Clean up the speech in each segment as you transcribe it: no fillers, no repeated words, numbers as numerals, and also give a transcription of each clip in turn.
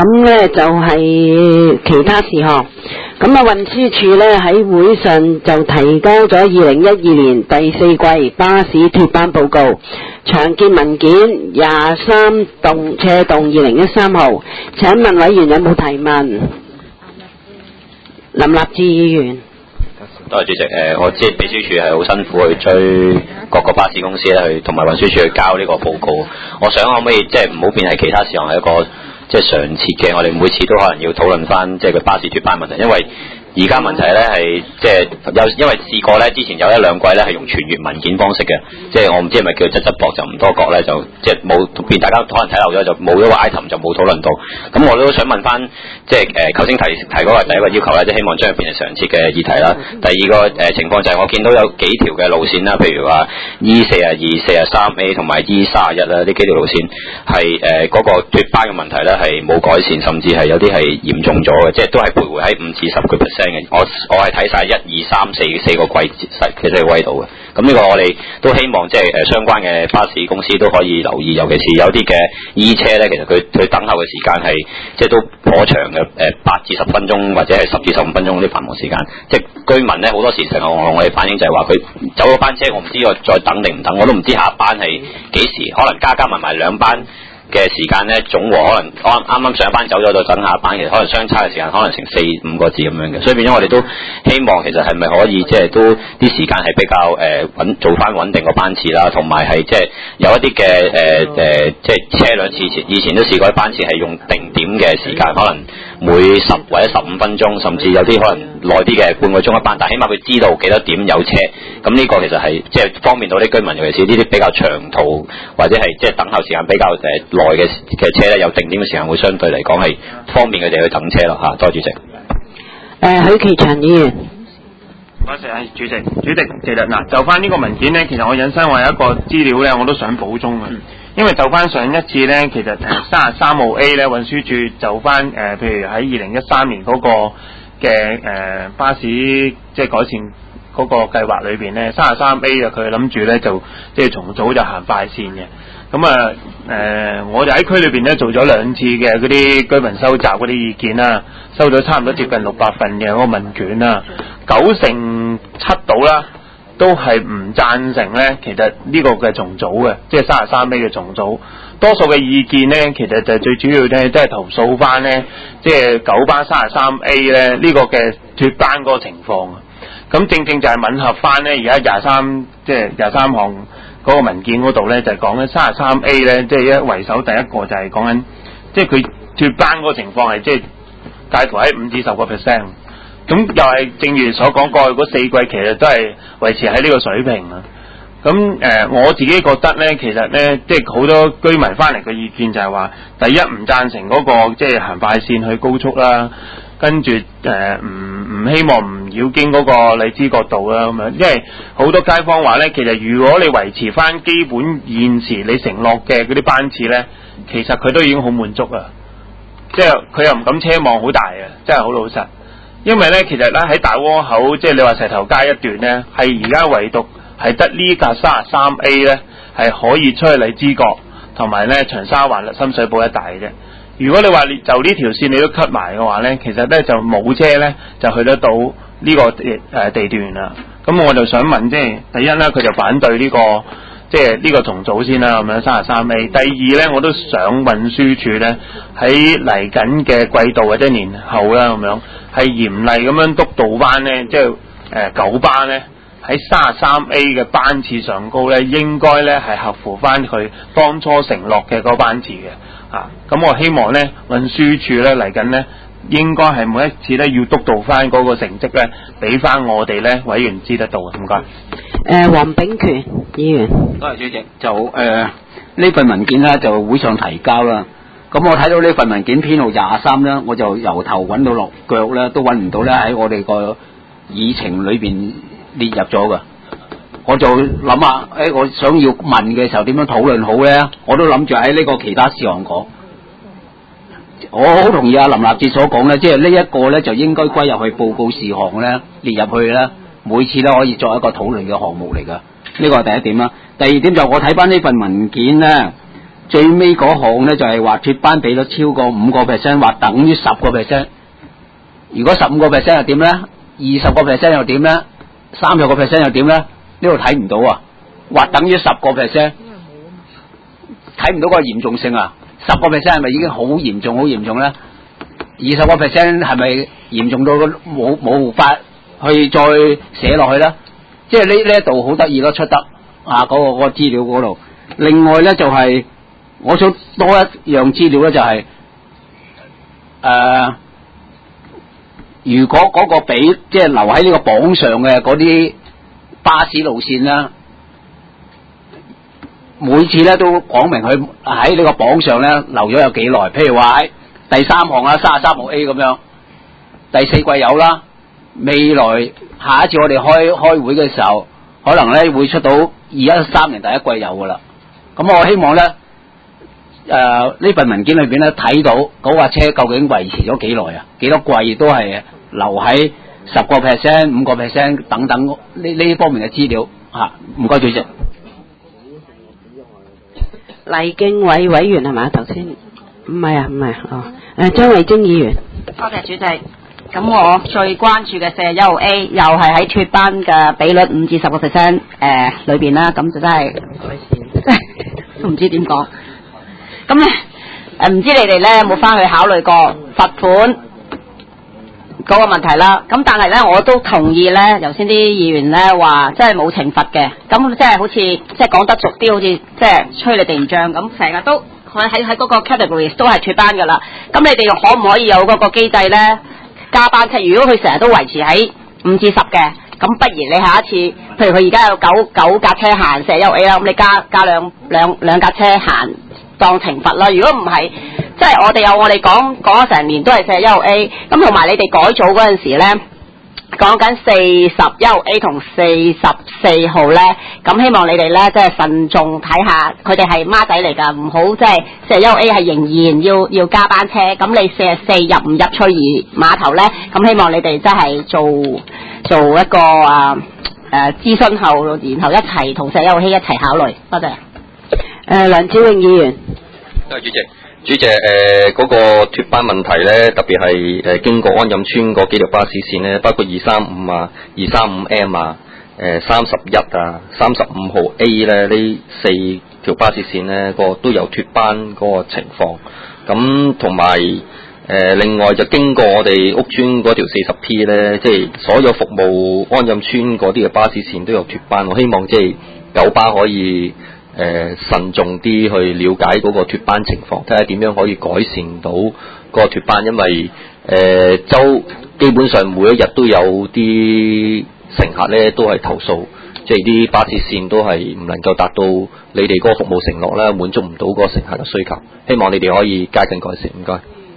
咁咧就係其他事項。咁啊，運輸署咧喺會上就提交咗2012年第4季巴士脫班報告，常見文件23斜動2013號。請問委員有冇提問？林立志議員。 多謝主席。我知秘書處係好辛苦去追各個巴士公司咧，去同埋運輸署去交呢個報告。我想可唔可以即係唔好變係其他事項，係一個即係常設嘅，我哋每次都可能要討論翻即係個巴士脫班問題，因為而家問題咧係即係因為試過咧，之前有1-2季咧係用傳閱文件方式嘅，即係我唔知係咪叫質薄就唔多覺咧，就即係冇變，大家可能睇漏咗就冇咗個 item 就冇討論到。咁我都想問翻，即係頭先提嗰個第一個要求咧，即係希望將佢變成常設嘅議題啦。第二個情況就係我見到有幾條嘅路線啦，譬如話 E42、43A 同埋 E31啦，呢幾條路線係嗰個脫班嘅問題咧係冇改善，甚至係有啲係嚴重咗嘅，即係都係徘徊喺5至10%。我係睇晒1、2、3、4個季嘅4個季度嘅，咁呢個我哋都希望即係相關嘅巴士公司都可以留意，尤其是有啲嘅 E 車咧，其實佢等候嘅時間係即係都頗長嘅，8至10分鐘或者係10至15分鐘啲繁忙時間，即係居民咧好多時成日我哋反映就係話佢走咗班車，我唔知我再等定唔等，我都唔知下一班係幾時，可能加埋2班嘅時間咧，總和可能啱上班走咗到等下一班，其實可能相差嘅時間可能成4-5個字咁樣嘅，所以變咗我哋都希望其實係咪可以即係都啲時間係比較做翻穩定個班次啦，同埋係即係有一啲嘅即係車輛以前都試過一班次係用定點嘅時間，可能每10或者15分鐘，甚至有啲可能耐啲嘅半個鐘一班，但起碼佢知道幾多點有車，咁呢個其實係即係方便到啲居民，尤其是呢啲比較長途或者係即係等候時間比較耐嘅車咧，有定點嘅時間會相對嚟講係方便佢哋去等車咯嚇。多謝主席。 許其祥議員。 多謝主席。其實嗱，就翻呢個文件咧，其實我引申我有一個資料咧，我都想補充嘅。因為就翻上一次咧，其實33號 A 咧，運輸署就翻譬如喺2013年嗰個嘅巴士即係改善嗰個計劃裏邊咧，33A 佢諗住咧就即係重組就行快線嘅。咁我就喺區裏邊咧做咗2次嘅嗰啲居民收集嗰啲意見啦，收咗差唔多接近600份嘅嗰個問卷啦，97%到啦，都係唔贊成咧。其實呢個嘅重組嘅，即係33A 嘅重組，多數嘅意見咧，其實就最主要咧都係投訴翻咧，即係九巴33A 咧呢個嘅脫班嗰個情況。咁正正就係吻合翻咧，而家23項嗰個文件嗰度咧，就係講緊33A 咧，即係一為首第一個就係講緊，即係佢脫班嗰個情況係即係介乎喺5至10%。咁又係正如所講過去嗰4季，其實都係維持喺呢個水平啊。咁我自己覺得咧，其實咧，即係好多居民翻嚟嘅意見就係話，第一唔贊成嗰個即係行快線去高速啦。跟住唔希望唔繞經嗰個荔枝角道啦咁樣，因為好多街坊話咧，其實如果你維持翻基本現時你承諾嘅嗰啲班次咧，其實佢都已經好滿足啊，即係佢又唔敢奢望好大啊，真係好老實。因為咧，其實咧喺大窩口，即係你話石頭街一段咧，係而家唯獨係得呢架33A 咧係可以出去荔枝角同埋咧長沙灣、深水埗一帶嘅啫。如果你話就呢條線你都 cut 埋嘅話咧，其實咧就冇車咧就去得到呢個地段啦。咁我就想問，即係第一咧，佢就反對呢個即係呢個重組先啦，咁樣33A。第二咧，我都想運輸署咧喺嚟緊嘅季度或者年後啦，咁樣係嚴厲咁樣督導班咧，即係九巴咧喺33A 嘅班次上高咧，應該咧係合乎翻佢當初承諾嘅嗰班次嘅。咁我希望咧運輸署咧嚟緊咧，應該係每一次咧要督導翻嗰個成績咧，俾翻我哋咧委員知得到嘅。唔該。 黃炳權議員。 多謝主席。就呢份文件咧就會上提交啦。咁我睇到呢份文件編號23咧，我就由頭揾到落腳咧，都揾唔到咧喺我哋個議程裏邊列入咗嘅。我就諗下，我想要問嘅時候點樣討論好咧？我都諗住喺呢個其他事項講。我好同意阿林立志所講咧，即係呢一個咧就應該歸入去報告事項咧，列入去咧，每次咧可以作一個討論嘅項目嚟㗎。呢個係第一點啦。第二點就我睇翻呢份文件咧， 最尾嗰項咧就係話脫班比率超過5%，或等於10%。如果15%又點咧？20% 又點咧？30% 又點咧？呢度睇唔到啊，或等於10%，睇唔到個嚴重性啊。10% 係咪已經好嚴重好嚴重咧？20% 係咪嚴重到冇法去再寫落去咧？即係呢一度好得意咯，出得啊嗰個資料嗰度。另外咧就係、我想多一樣資料咧就係、如果嗰個比即係留喺呢個榜上嘅嗰啲巴士路線啦，每次咧都講明佢喺呢個榜上咧留咗有幾耐，譬如話喺第3項啦，33號 A 咁樣，第4季有啦，未來下一次我哋開會嘅時候，可能咧會出到2013年第一季有噶啦。咁我希望咧呢份文件裏邊咧睇到嗰架車究竟維持咗幾耐啊？幾多季都係留喺10%、5% 等等呢方面嘅資料嚇。唔該主席。 黎敬偉委員係咪？頭先唔係啊，張慧晶議員。 多謝主席。咁我最關注嘅41號 A 又係喺脫班嘅比率5至10%裏邊啦，咁就真係都唔知點講。咁咧唔知你哋咧有冇翻去考慮過罰款嗰個問題啦？咁但係咧我都同意咧，頭先啲議員咧話真係冇懲罰嘅，咁即係好似即係講得俗啲，好似即係吹你哋唔脹咁，成日都喺嗰個 categories 都係脫班噶啦。咁你哋可唔可以有嗰個機制咧？加班車，如果佢成日都維持喺5至10嘅，咁不如你下一次，譬如佢而家有九架車行41號 A 啦，咁你加兩架車行當懲罰啦。如果唔係，即係我哋講咗成年都係41號 A， 咁同埋你哋改組嗰陣時咧，講緊41號 A 同44號咧，咁希望你哋咧即係慎重睇下，佢哋係孖仔嚟㗎，唔好即係41號 A 係仍然要加班車，咁你44入唔入翠怡碼頭咧？咁希望你哋真係做一個諮詢後，然後一齊同41號 A 一齊考慮。多謝。 梁子穎議員。 多謝主席。主席，嗰個脫班問題咧，特別係經過安蔭村嗰幾條巴士線咧，包括235啊、235M 啊、31啊、35號 A 咧，呢4條巴士線咧，都有脫班嗰個情況。咁同埋另外就經過我哋屋村嗰條 40P 咧，即係所有服務安蔭村嗰啲嘅巴士線都有脫班。我希望即係九巴可以慎重啲去了解嗰個脫班情況，睇下點樣可以改善到個脫班，因為基本上每一日都有啲乘客咧都係投訴，即係啲巴士線都係唔能夠達到你哋嗰個服務承諾啦，滿足唔到嗰個乘客嘅需求，希望你哋可以加緊改善，唔該。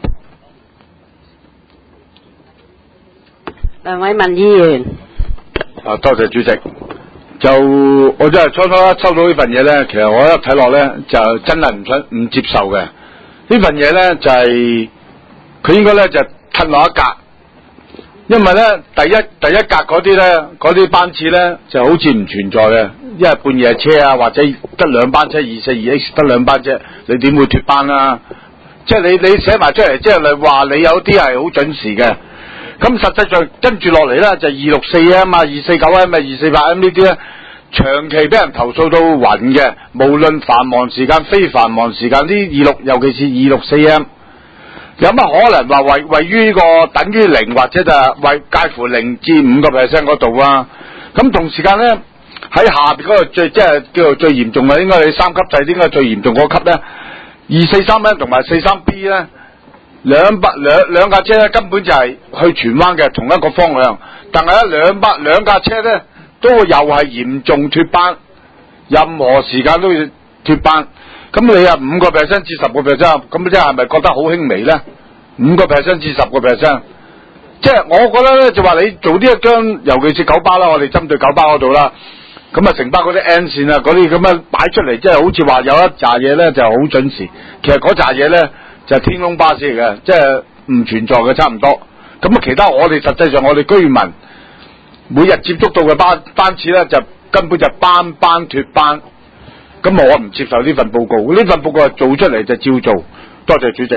梁偉文議員。 多謝主席。我真係初收到呢份嘢咧，其實我一睇落咧就真係唔接受嘅。呢份嘢咧就係佢應該咧就褪落一格，因為咧第一格嗰啲咧嗰啲班次咧就好似唔存在嘅，因為半夜車啊或者得2班車242X 得2班車，你點會脫班啊？即係你寫埋出嚟，即係你話你有啲係好準時嘅。咁實際上跟住落嚟咧就264M 啊、249M 啊、248M 呢啲咧，長期俾人投訴到暈嘅，無論繁忙時間、非繁忙時間，啲26尤其是264M，有乜可能話位於呢個等於0或者就係介乎0至5% 嗰度啊？咁同時間咧喺下邊嗰個即係叫做最嚴重嘅，應該係3級制，應該係最嚴重嗰級咧，243M 同埋43B 咧。兩架車咧根本就係去荃灣嘅同一個方向，但係咧兩架車咧都又係嚴重脫班，任何時間都要脫班。咁你啊5% 至10%，咁即係咪覺得好輕微咧？5% 至10%，即係我覺得咧就話你做呢一張，尤其是九巴啦，我哋針對九巴嗰度啦，咁啊城巴嗰啲 N 線啊嗰啲咁樣擺出嚟，即係好似話有一紮嘢咧就好準時，其實嗰紮嘢咧。就係天空巴士嚟嘅，即係唔存在嘅差唔多。咁啊，其他我哋實際上我哋居民每日接觸到嘅班次咧，就根本就班脫班。 咁我唔接受呢份報告。呢份報告係做出嚟就照做。多謝主席。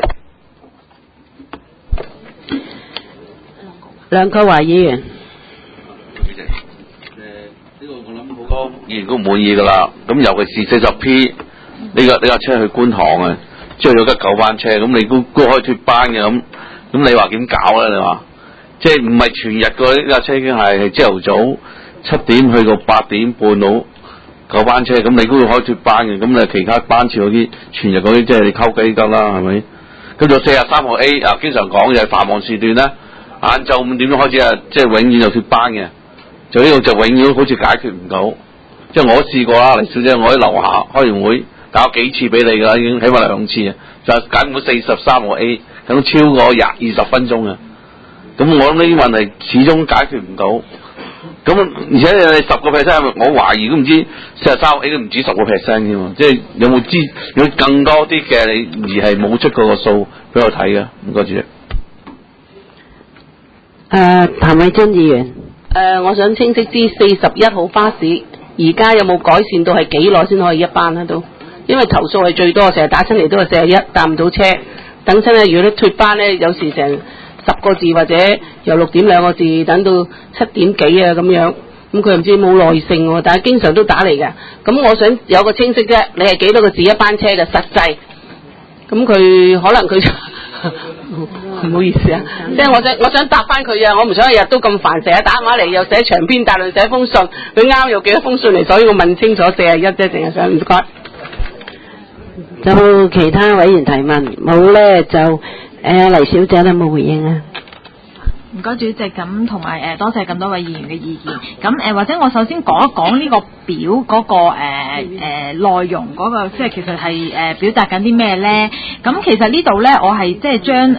梁國華議員。 主席，呢個我諗好多議員都唔滿意㗎啦。咁尤其是 40P 呢架車去觀塘啊，即係有得9班車，咁你都可以脫班嘅咁你話點搞咧？你話即係唔係全日嘅呢架車已經係朝頭早7點去到8點半到9班車，咁你都可以脫班嘅。咁你其他班次嗰啲全日嗰啲即係你溝機得啦，係咪？咁就43號 A 啊，經常講嘅繁忙時段咧。晏晝5點鐘開始啊，即係永遠就脫班嘅，就呢度就永遠好似解決唔到。即係我試過啦，黎小姐，我喺樓下開完會搞幾次俾你㗎啦，已經起碼2次啊，就解唔到43號 A，咁超過20分鐘啊。咁我諗呢啲問題始終解決唔到。咁而且你10%，我懷疑都唔知43號 A 都唔止10%添喎。即係有更多啲嘅你而係冇出嗰個數俾我睇嘅。唔該主席。 譚偉津議員。我想清晰知41號巴士而家有冇改善到係幾耐先可以一班咧都？因為投訴係最多，成日打親嚟都係41搭唔到車，等親咧如果脫班咧，有時成10個字或者由6點2個字等到7點幾啊咁樣，咁佢又唔知冇耐性喎，但係經常都打嚟嘅。咁我想有個清晰啫，你係幾多個字一班車嘅實際？咁佢可能佢唔好意思啊，即係我想答翻佢啊，我唔想日日都咁煩，成日打電話嚟又寫長篇大論寫封信，佢啱有幾多封信嚟，所以我問清楚41啫，淨係想唔該。有其他委員提問冇咧就黎小姐有冇回應啊？ 唔該主席，咁同埋多謝咁多位議員嘅意見。咁或者我首先講一講呢個表嗰個內容嗰個，即係其實係表達緊啲咩咧？咁其實呢度咧，我係即係將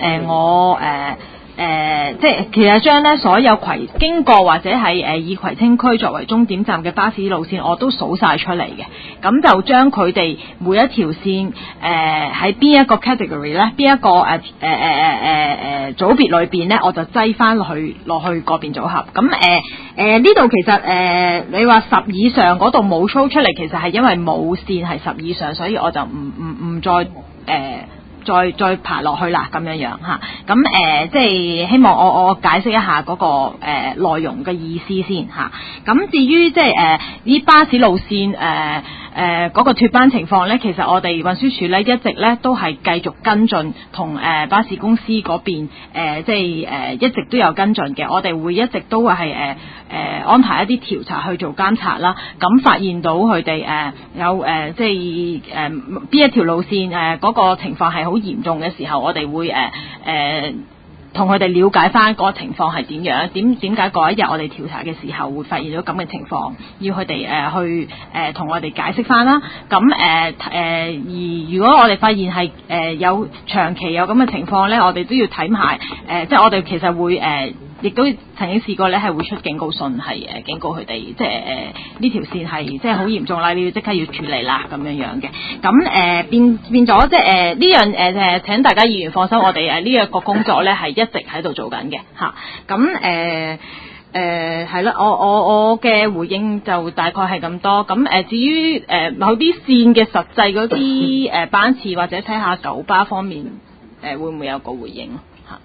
即係其實將咧所有經過或者係以葵青區作為終點站嘅巴士路線，我都數晒出嚟嘅。咁就將佢哋每一條線喺邊一個 category 咧，邊一個組別裏邊咧，我就擠翻落去個別組合。咁呢度其實你話10以上嗰度冇 show 出嚟，其實係因為冇線係10以上，所以我就唔再爬落去啦，咁樣嚇。咁即係希望我解釋一下嗰個內容嘅意思先嚇。咁至於即係呢巴士路線嗰個脫班情況咧，其實我哋運輸署咧一直咧都係繼續跟進，同巴士公司嗰邊即係一直都有跟進嘅。我哋會一直都會係安排一啲調查去做監察啦。咁發現到佢哋有即係邊一條路線嗰個情況係好嚴重嘅時候，我哋會同佢哋了解翻嗰個情況係點樣，點解嗰一日我哋調查嘅時候會發現到咁嘅情況，要佢哋去同我哋解釋翻啦。咁而如果我哋發現係有長期有咁嘅情況咧，我哋都要睇埋即係我哋其實會亦都曾經試過咧，係會出警告信，係警告佢哋，即係呢條線係即係好嚴重啦，你要即刻要處理啦咁樣嘅。咁變咗即係呢樣請大家議員放心，我哋呢一個工作咧係一直喺度做緊嘅嚇。咁係啦，我嘅回應就大概係咁多。咁至於某啲線嘅實際嗰啲班次，或者睇下九巴方面會唔會有個回應嚇？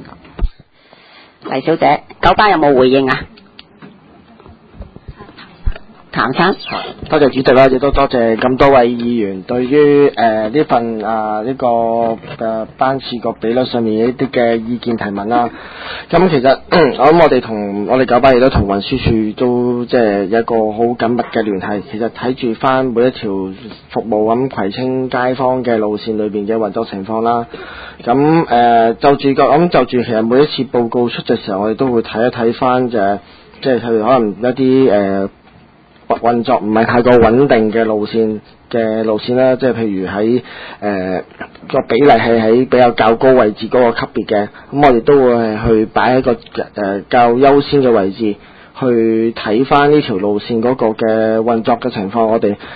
黎小姐，九巴有冇回應啊？譚生， 多謝主席啦，亦都多謝咁多位議員對於呢份呢個班次個比率上面一啲嘅意見提問啦。咁其實我諗我哋九巴亦都同運輸署都即係有一個好緊密嘅聯繫。其實睇住翻每一條服務咁葵青街坊嘅路線裏邊嘅運作情況啦。咁就住其實每一次報告出嘅時候，我哋都會睇一睇翻即係譬如可能一啲運作唔係太過穩定嘅路線啦，即係譬如喺個比例係喺比較較高位置嗰個級別嘅，咁我哋都會係去擺喺個較優先嘅位置去睇翻呢條路線嗰個嘅運作嘅情況，我哋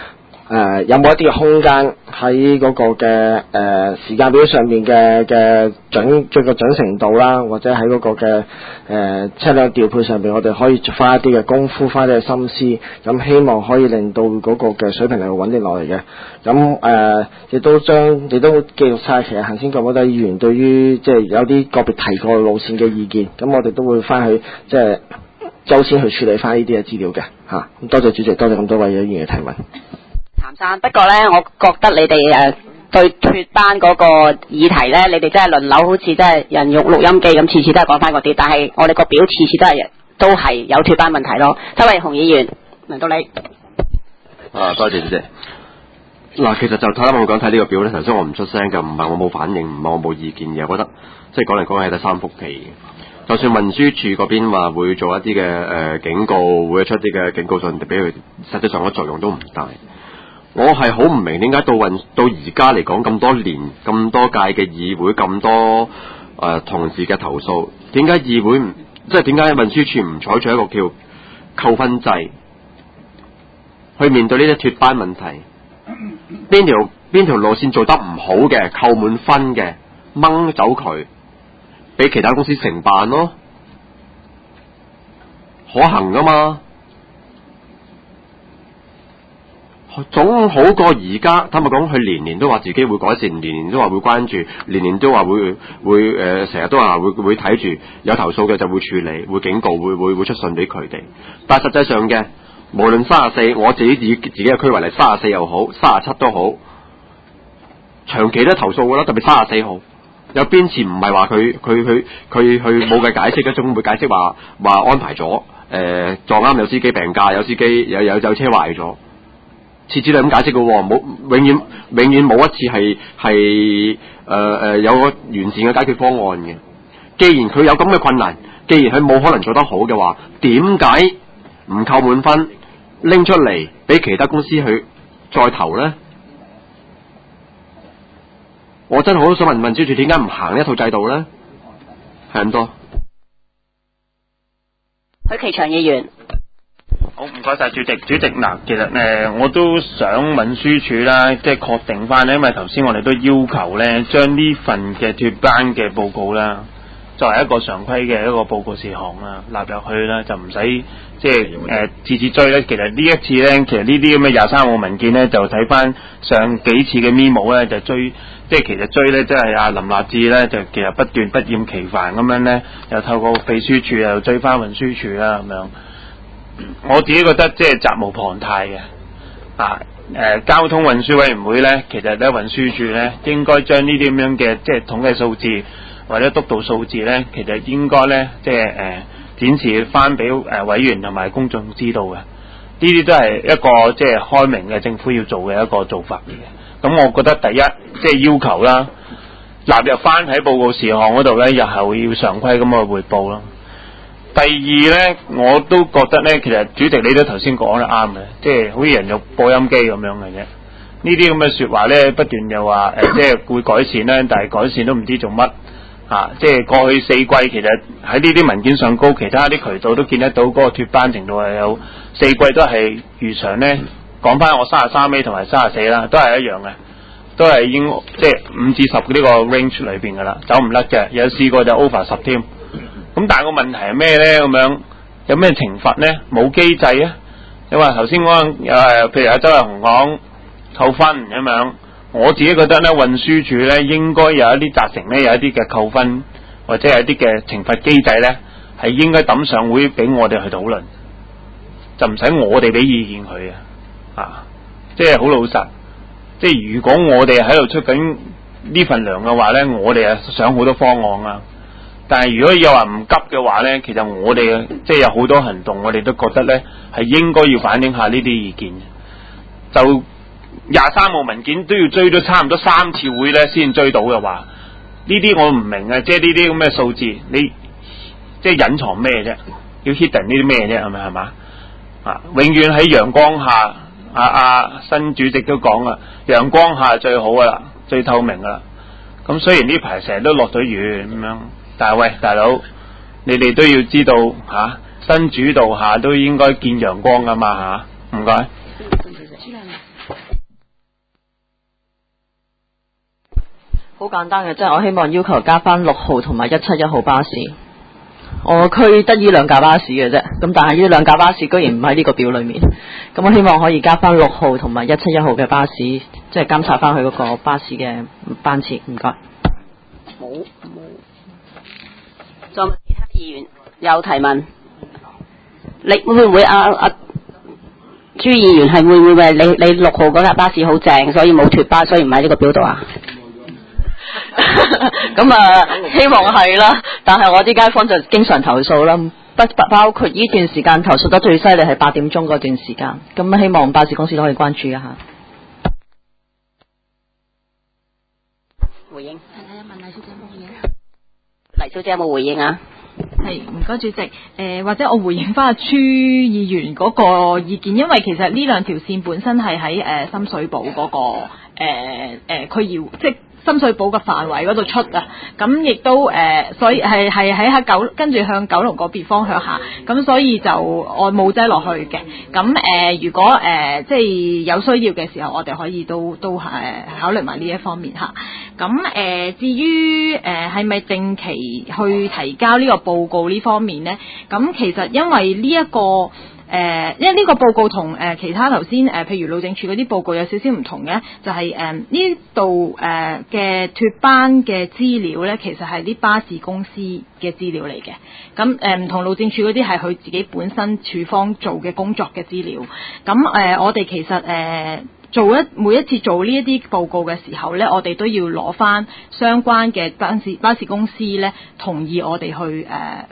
有冇一啲嘅空間喺嗰個嘅時間表上面嘅準程度啦，或者喺嗰個嘅車輛調配上面，我哋可以花一啲嘅功夫，花啲嘅心思，咁希望可以令到嗰個嘅水平係穩定落嚟嘅。咁亦都記錄晒其實行先咁多位議員對於即係有啲個別提過路線嘅意見，咁我哋都會翻去即係優先去處理翻呢啲嘅資料嘅嚇。咁多謝主席，多謝咁多位議員嘅提問。 譚生，不過咧，我覺得你哋對脫班嗰個議題咧，你哋真係輪流好似真係人肉錄音機咁，次次都係講翻嗰啲，但係我哋個表次次都係有脫班問題咯。周偉雄議員，輪到你。 多謝主席。嗱，其實就睇我講睇呢個表咧，頭先我唔出聲就唔係我冇反應，唔係我冇意見嘅，我覺得即係講嚟講去係得三幅皮。就算運輸處嗰邊話會做一啲嘅警告，會出啲嘅警告信俾佢，實際上嘅作用都唔大。我係好唔明點解到而家嚟講咁多年咁多屆嘅議會咁多同事嘅投訴，點解議會即係點解運輸處唔採取一個叫扣分制去面對呢啲脫班問題？邊條路線做得唔好嘅，扣滿分嘅，掹走佢，俾其他公司承辦咯，可行噶嘛？總好過而家，坦白講，佢年年都話自己會改善，年年都話會關注，年年都話會成日都話會睇住，有投訴嘅就會處理，會警告，會出信俾佢哋。但係實際上嘅，無論34，我自己以自己嘅區為例，34又好，37都好，長期都投訴㗎啦，特別34號，有邊次唔係話佢冇嘅解釋嘅，總會解釋話安排咗，撞啱有司機病假，有司機有車壞咗。次次都係咁解釋嘅喎，永遠冇一次係有個完善嘅解決方案嘅。既然佢有咁嘅困難，既然佢冇可能做得好嘅話，點解唔扣滿分拎出嚟俾其他公司去再投呢？我真係好想問運輸處點解唔行呢一套制度呢？係咁多。 許其祥議員。 好，唔該晒主席。主席嗱，其實我都想運輸署啦，即係確定翻咧，因為頭先我哋都要求咧，將呢份嘅脫班嘅報告啦，作為一個常規嘅一個報告事項啦，納入去啦，就唔使即係次次追咧。其實呢一次咧，其實呢啲咁嘅23號文件咧，就睇翻上幾次嘅 memo 咧，就追，即係其實追咧，即係阿林立志咧，就其實不斷不厭其煩咁樣咧，又透過秘書處又追翻運輸署啦咁樣。我自己覺得即係責無旁貸嘅，交通運輸委員會咧，其實咧運輸署咧應該將呢啲咁樣嘅即係統計數字或者督導數字咧，其實應該咧即係展示翻俾委員同埋公眾知道嘅。呢啲都係一個即係開明嘅政府要做嘅一個做法嚟嘅。咁我覺得第一即係要求啦，納入翻喺報告事項嗰度咧，日後要常規咁去匯報咯。第二咧，我都覺得咧，其實主席你都頭先講得啱嘅，即係好似人肉播音機咁樣嘅啫。呢啲咁嘅說話咧，不斷又話即係會改善咧，但係改善都唔知做乜即係過去4季其實喺呢啲文件上高，其他啲渠道都見得到嗰個脫班程度係有4季都係如常咧。講翻我33A 同埋34啦，都係一樣嘅，都係已經即係5至10呢個 range 裏邊噶啦，走唔甩嘅。有試過就 over 10添。咁但係個問題係咩咧？咁樣有咩懲罰咧？冇機制啊！因為頭先講譬如阿周偉雄講扣分咁樣，我自己覺得咧運輸署咧應該有一啲責成咧，有一啲嘅扣分或者有一啲嘅懲罰機制咧，係應該抌上會俾我哋去討論，就唔使我哋俾意見佢即係好老實。即係如果我哋喺度出緊呢份糧嘅話咧，我哋想好多方案啊。但係如果又話唔急嘅話咧，其實我哋即係有好多行動，我哋都覺得咧係應該要反映下呢啲意見。就23號文件都要追咗差唔多3次會咧先追到嘅話，呢啲我唔明啊！即係呢啲咁嘅數字，你即係隱藏咩啫？要 hidden 呢啲咩啫？係嘛？永遠喺陽光下，新主席都講啦，陽光下最好噶啦，最透明噶啦。咁雖然呢排成日都落咗雨咁樣。但係喂，大佬，你哋都要知道新主導下都應該見陽光噶嘛唔該。 好簡單嘅，即係我希望要求加翻6號同埋171號巴士。我區得呢兩架巴士嘅啫，咁但係呢兩架巴士居然唔喺呢個表裏面，咁我希望可以加翻6號同埋171號嘅巴士，即係監察翻佢嗰個巴士嘅班次。唔該。 冇。仲有其他議員有提問？你會唔會朱議員係會唔會你6號嗰架巴士好正，所以冇脫巴，所以唔喺呢個表度啊？ 咁希望係啦，但係我啲街坊就經常投訴啦，包括呢段時間投訴得最犀利係8點鐘嗰段時間，咁希望巴士公司都可以關注一下。 回應。問黎小姐有冇回應？黎小姐有冇回應啊？ 係，唔該主席。或者我回應翻朱議員嗰個意見，因為其實呢兩條線本身係喺深水埗嗰、個區議，即係深水埗嘅範圍嗰度出啊。咁亦都所以係喺跟住向九龍嗰邊方向下，咁所以就我冇擠落去嘅。咁如果即係有需要嘅時候，我哋可以都考慮埋呢一方面嚇。咁至於係咪定期去提交呢個報告呢方面呢？咁其實因為呢一個因為呢個報告同其他頭先譬如路政署嗰啲報告有少少唔同嘅，就係呢度嘅脫班嘅資料呢，其實係啲巴士公司嘅資料嚟嘅。咁唔同路政署嗰啲係佢自己本身處方做嘅工作嘅資料。咁我哋其實每一次做呢一啲報告嘅時候呢，我哋都要攞翻相關嘅巴士公司呢同意我哋去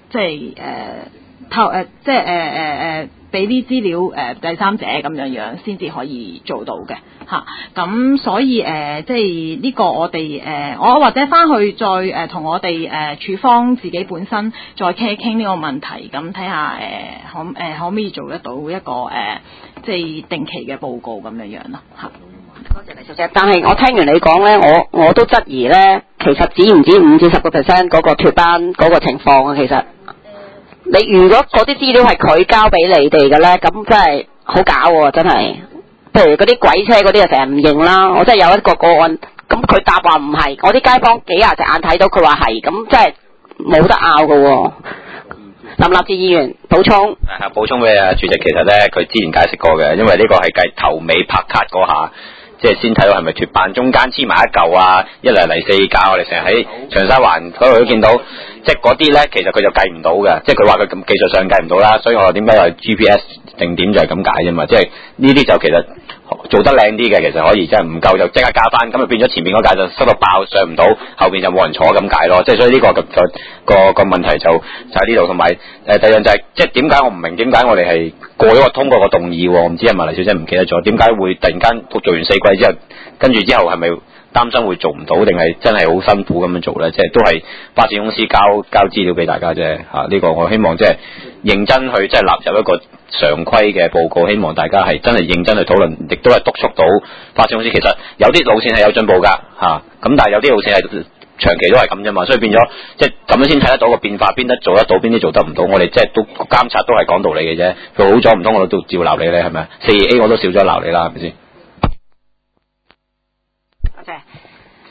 俾啲資料第三者咁樣先至可以做到嘅嚇。咁所以即係呢個我哋我或者翻去再同我哋處方自己本身再傾一傾呢個問題，咁睇下可唔可以做得到一個即係定期嘅報告咁樣啦嚇。 多謝黎小姐，但係我聽完你講咧，我都質疑咧，其實止唔止5至10% 嗰個脫班嗰個情況啊，其實。你如果嗰啲資料係佢交俾你哋嘅咧，咁真係好假喎，真係。譬如嗰啲鬼車嗰啲就成日唔認啦，我真係有一個個案，咁佢答話唔係，我啲街坊幾廿隻眼睇到佢話係，咁真係冇得拗㗎喎。林立志議員補充。 補充俾主席，其實咧佢之前解釋過嘅，因為呢個係計頭尾拍卡嗰下。即係先睇到係咪脫班，中間黐埋一嚿啊，一嚟4架，我哋成日喺長沙灣嗰度都見到，即係嗰啲咧其實佢就計唔到嘅，即係佢話佢咁技術上計唔到啦，所以我話點解有 GPS 定點就係咁解啫嘛，即係呢啲就其實做得靚啲嘅，其實可以即係唔夠就即刻加翻，咁就變咗前面嗰架就塞到爆上唔到，後邊就冇人坐咁解咯，即係所以呢個問題就喺呢度，同埋第二樣就係即係點解我唔明點解我哋係過咗個通過個動議喎，唔知係咪黎小姐唔記得咗，點解會突然間做完4季之後，跟住之後係咪擔心會做唔到，定係真係好辛苦咁樣做咧？即係都係巴士公司交資料俾大家啫嚇，呢個我希望即係認真去即係納入一個常規嘅報告，希望大家係真係認真去討論，亦都係督促到巴士公司。其實有啲路線係有進步㗎嚇，咁但係有啲路線係長期都係咁啫嘛，所以變咗即係咁樣先睇得到個變化，邊啲做得到，邊啲做得唔到。我哋即係都監察都係講道理嘅啫。佢好咗唔通我都照鬧你咧，係咪？4A 我都少咗鬧你啦，係咪先？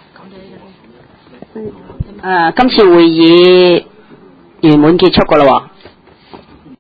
多謝。今次會議圓滿結束㗎啦喎。